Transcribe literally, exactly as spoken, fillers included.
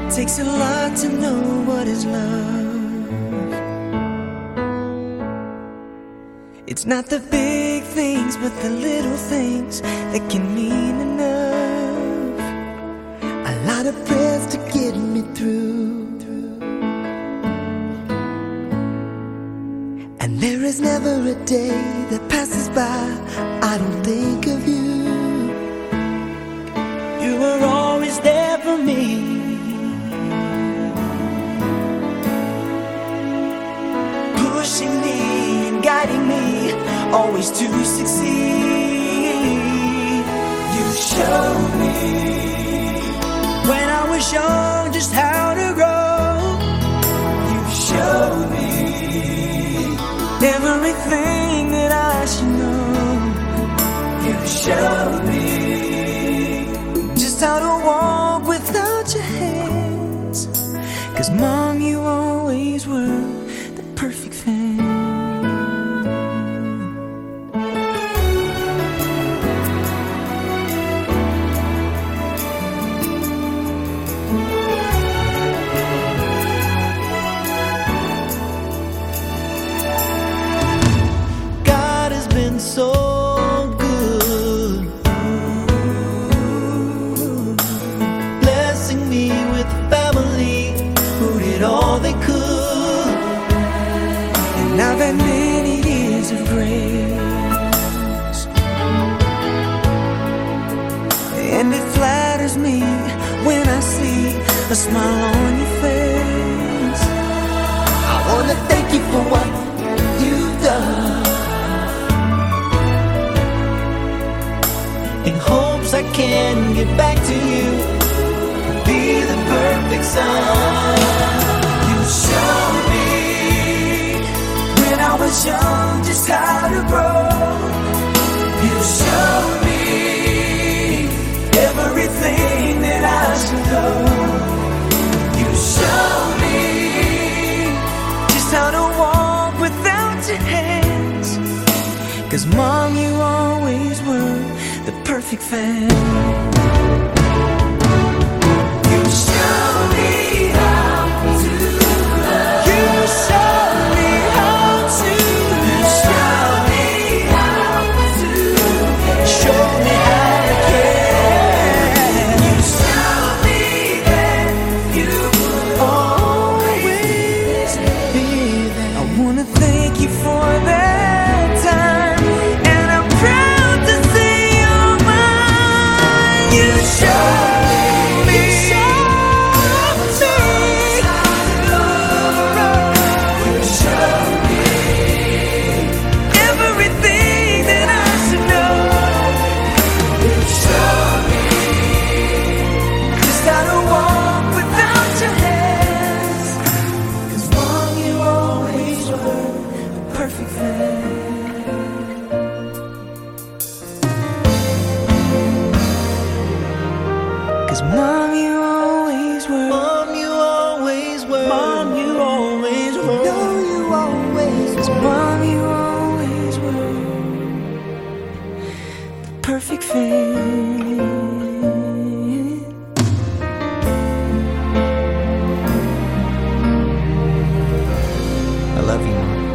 Takes a lot to know what is love. It's not the big things, but the little things that can mean enough. A lot of prayers to get me through, and there is never a day that passes by I don't think of you. You were always there for me, pushing me and guiding me, always to succeed. You showed me when I was young just how to grow. You showed me everything that I should know. You showed me just how to walk without your hands. 'Cause Mom, you always were the perfect fan. God has been so good, blessing me with family who did all they could. And I've had many years of grace, and it flatters me when I see a smile on your face. I wanna thank you for what you've done, in hopes I can get back to you, be the perfect son. You showed me when I was young just how to grow. You showed me everything that I should know. You showed me just how to walk without your hands. 'Cause Mom, you always were the perfect fan. You showed me how to love. You showed me how to love. You showed me how to care. Show me how to care. You showed me that you would always be there. I wanna thank you for that time, and I'm proud to say you're mine. You showed me, you showed me, you showed me everything that I should know. You showed me just how to walk without your hands. 'Cause Mom, you always were the perfect fan. 'Cause Mom, you always were. Mom, you always were. Mom, you always were. No, you always were. 'Cause Mom, you always were the perfect fan. I love you, Mom.